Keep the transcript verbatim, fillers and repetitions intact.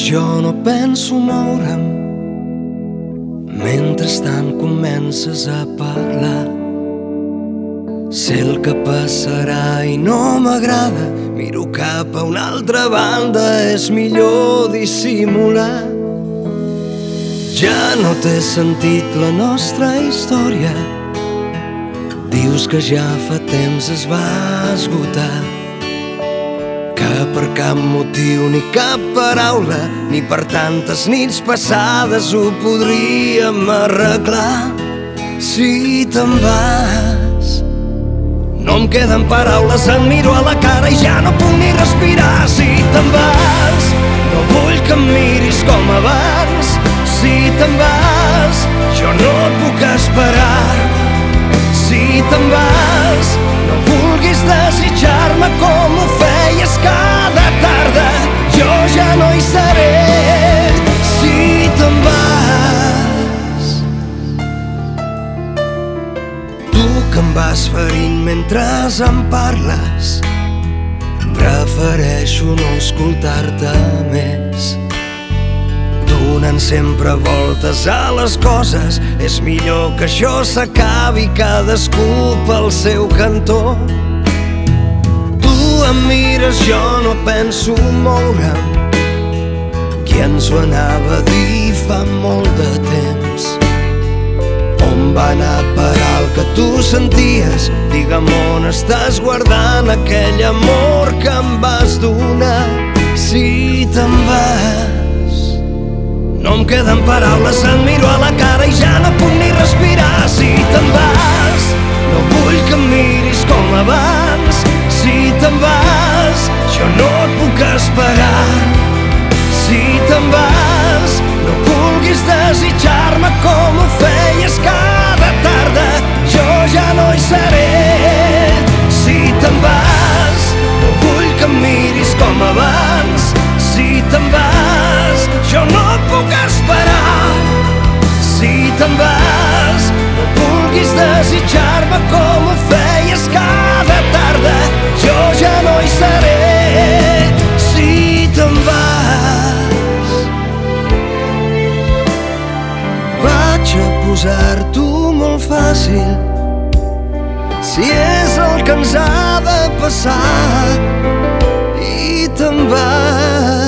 Jo no penso moure'm. Mentrestant comences a parlar. Sé el que passarà i no m'agrada. Miro cap a una altra banda, és millor dissimular. Ja no té sentit la nostra història. Dius que ja fa temps es va esgotar, que per cap motiu ni cap paraula, ni per tantes nits passades ho podríem arreglar. Si te'n vas, no em queden paraules, et miro a la cara i ja no puc ni respirar. Si te'n vas, no vull que em miris com abans. Si te'n vas, jo no et puc esperar. Si te'n vas, no vulguis desitjar-me com ho feies cada tarda. Jo ja no hi seré si te'n vas. Tu que em vas ferint mentre em parles, prefereixo no escoltar-te més. Donant sempre voltes a les coses, és millor que això s'acabi, cadascú pel seu cantó. Tu em mires, jo no penso moure'm. Qui ens ho anava a dir fa molt de temps? On va anar a parar el que tu senties? Digue'm on estàs guardant aquell amor que em vas donar. Si te'n vas, no em queden paraules, et miro a la cara i ja no puc ni respirar. Si te'n vas, no vull que em miris com abans. Si te'n vas, jo no et puc esperar. Si te'n vas, no vulguis desitjar-me com ho feies cada tarda. Jo ja no hi seré. Si te'n vas, no vull que em miris com abans. Si te'n vas, jo no et puc esperar. Si te'n vas, no vulguis desitjar-me com ho feies cada tarda. Jo ja no hi seré si te'n vas. Vaig a posar-t'ho molt fàcil, si és el que ens ha de passar, i te'n vas.